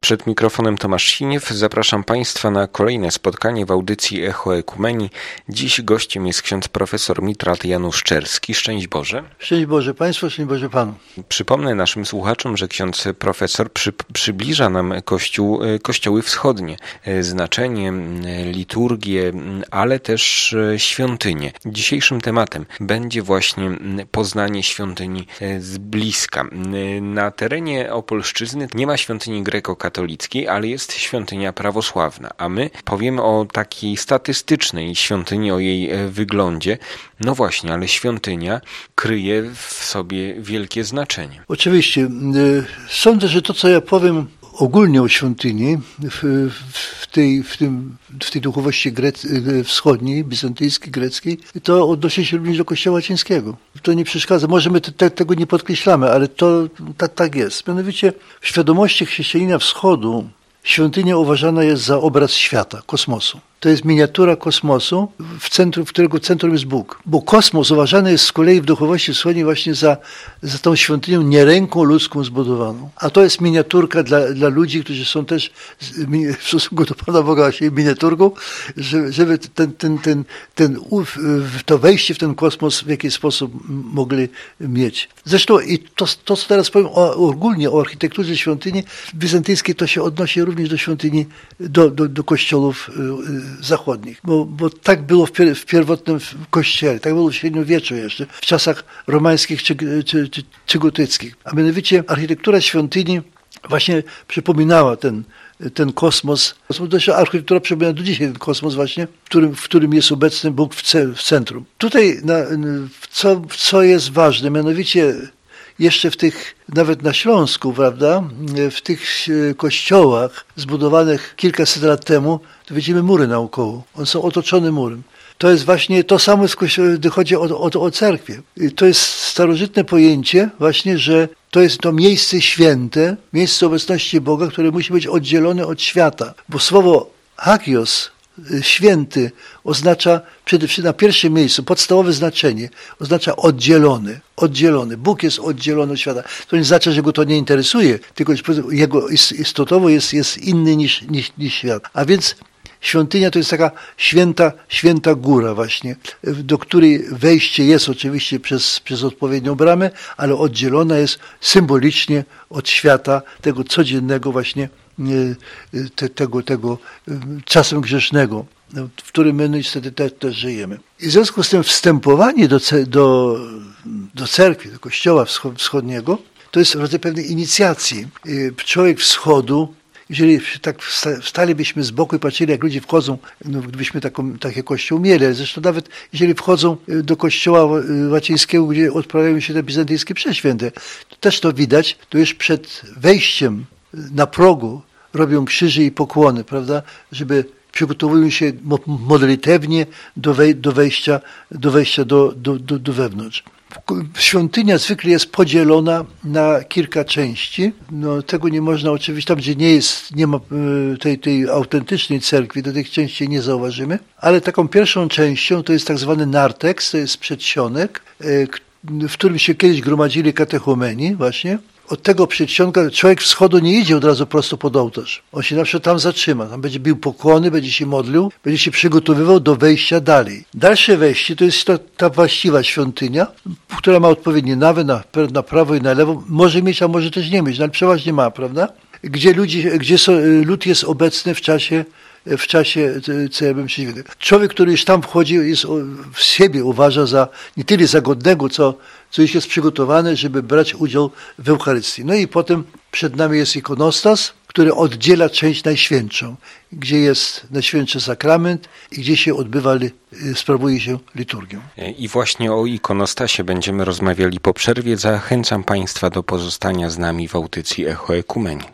Przed mikrofonem Tomasz Siniew. Zapraszam Państwa na kolejne spotkanie w audycji Echo Ekumenii. Dziś gościem jest ksiądz profesor Mitrat Janusz Czerski. Szczęść Boże. Szczęść Boże Państwu, szczęść Boże Panu. Przypomnę naszym słuchaczom, że ksiądz profesor przybliża nam kościoły wschodnie, znaczenie, liturgię, ale też świątynię. Dzisiejszym tematem będzie właśnie poznanie świątyni z bliska. Na terenie Opolszczyzny nie ma świątyni grekokatolickiej, ale jest świątynia prawosławna, a my powiemy o takiej statystycznej świątyni, o jej wyglądzie. No właśnie, ale świątynia kryje w sobie wielkie znaczenie. Oczywiście. Sądzę, że to, co ja powiem ogólnie o świątyni w tej duchowości wschodniej, bizantyjskiej, greckiej, to odnosi się również do Kościoła łacińskiego. To nie przeszkadza. Może my tego nie podkreślamy, ale to tak jest. Mianowicie w świadomości chrześcijanina wschodu świątynia uważana jest za obraz świata, kosmosu. To jest miniatura kosmosu, w którego centrum jest Bóg. Bo kosmos uważany jest z kolei w duchowości wschodniej właśnie za tą świątynią nie ręką ludzką zbudowaną. A to jest miniaturka dla ludzi, którzy są też w stosunku do Pana Boga właśnie miniaturką, żeby to wejście w ten kosmos w jakiś sposób mogli mieć. Zresztą i to co teraz powiem ogólnie o architekturze świątyni bizantyjskiej, to się odnosi również do świątyni, do kościołów zachodnich. Bo tak było w pierwotnym kościele, tak było w średniowieczu jeszcze, w czasach romańskich czy gotyckich. A mianowicie architektura świątyni właśnie przypominała ten kosmos. Zresztą architektura przypomina do dzisiaj ten kosmos właśnie, w którym jest obecny Bóg w centrum. Tutaj co jest ważne, mianowicie jeszcze nawet na Śląsku, prawda, w tych kościołach zbudowanych kilkaset lat temu, to widzimy mury naokoło. One są otoczone murem. To jest właśnie to samo, gdy chodzi o cerkwie. To jest starożytne pojęcie właśnie, że to jest to miejsce święte, miejsce obecności Boga, które musi być oddzielone od świata. Bo słowo hagios, święty, oznacza przede wszystkim na pierwszym miejscu, podstawowe znaczenie, oznacza oddzielony. Oddzielony. Bóg jest oddzielony od świata. To nie znaczy, że go to nie interesuje, tylko jego istotowo jest inny niż świat. A więc świątynia to jest taka święta góra właśnie, do której wejście jest oczywiście przez odpowiednią bramę, ale oddzielona jest symbolicznie od świata, tego codziennego właśnie, tego czasem grzesznego, w którym my niestety też żyjemy. I w związku z tym wstępowanie do cerkwi, do kościoła wschodniego, to jest rodzaj pewnej inicjacji. Człowiek wschodu, jeżeli tak stalibyśmy z boku i patrzyli, jak ludzie wchodzą, gdybyśmy takie kościół mieli, zresztą nawet jeżeli wchodzą do kościoła łacińskiego, gdzie odprawiają się te bizantyjskie msze święte, to też to widać, to już przed wejściem na progu robią krzyże i pokłony, prawda, przygotowują się modlitewnie do wejścia do wewnątrz. Świątynia zwykle jest podzielona na kilka części. Tego nie można oczywiście, tam gdzie nie ma tej autentycznej cerkwi, do tych części nie zauważymy, ale taką pierwszą częścią to jest tak zwany narteks, to jest przedsionek, w którym się kiedyś gromadzili katechumeni właśnie. Od tego przedsionka człowiek wschodu nie idzie od razu prosto pod ołtarz. On się na przykład tam zatrzyma. Tam będzie bił pokłony, będzie się modlił, będzie się przygotowywał do wejścia dalej. Dalsze wejście to jest ta właściwa świątynia, która ma odpowiednie nawy na prawo i na lewo. Może mieć, a może też nie mieć, ale przeważnie ma, prawda? Gdzie lud jest obecny w czasie, co ja bym się wiedział. Człowiek, który już tam wchodzi, w siebie uważa za nie tyle za godnego, co już jest przygotowany, żeby brać udział w Eucharystii. No i potem przed nami jest ikonostas, który oddziela część najświętszą, gdzie jest najświętszy sakrament i gdzie się sprawuje się liturgią. I właśnie o ikonostasie będziemy rozmawiali po przerwie. Zachęcam Państwa do pozostania z nami w audycji Echo Ekumenii.